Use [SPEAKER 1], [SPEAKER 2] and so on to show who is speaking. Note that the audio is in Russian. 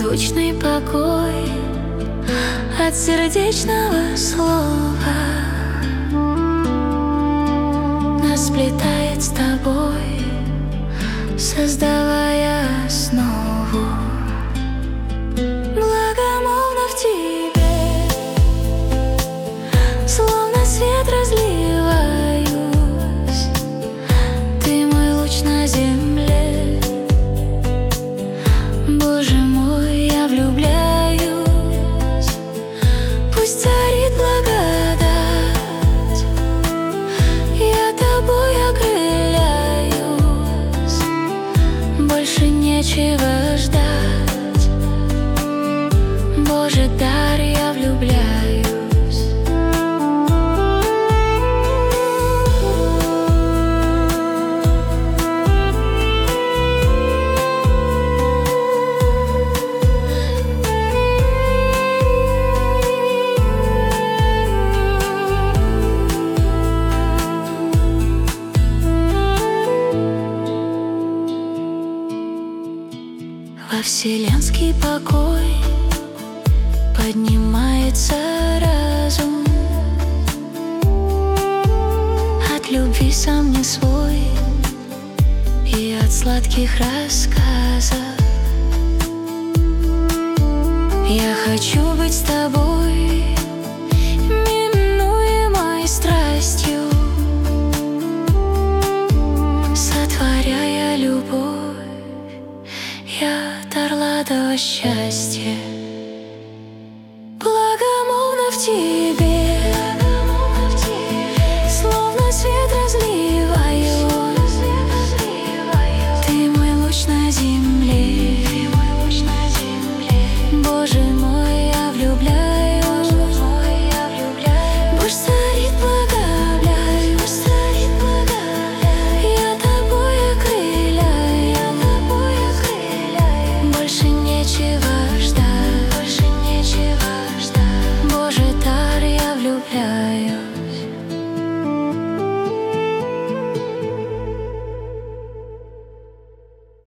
[SPEAKER 1] беззвучный покой от сердечного слова нас сплетает с тобой, создавая основу. Благомолвно в тебе, словно свет разливаюсь. Ты мой луч на земле, Боже мой, я влюбляюсь. Пусть царит благодать, я тобой окрыляюсь. Больше нечего ждать, Боже, дар, я влюбляюсь. Во вселенский покой поднимается разум. От любви сам не свой и от сладких рассказов. Я хочу быть с тобой, минуемой страстью, сотворяя любовь, я дар ладого счастья. Благомолвно в тебе, словно свет разливаю. Ты мой луч на земле, Боже мой, я влюбляюсь. Пусть царит благодать, я тобой окрыляюсь. Больше нечего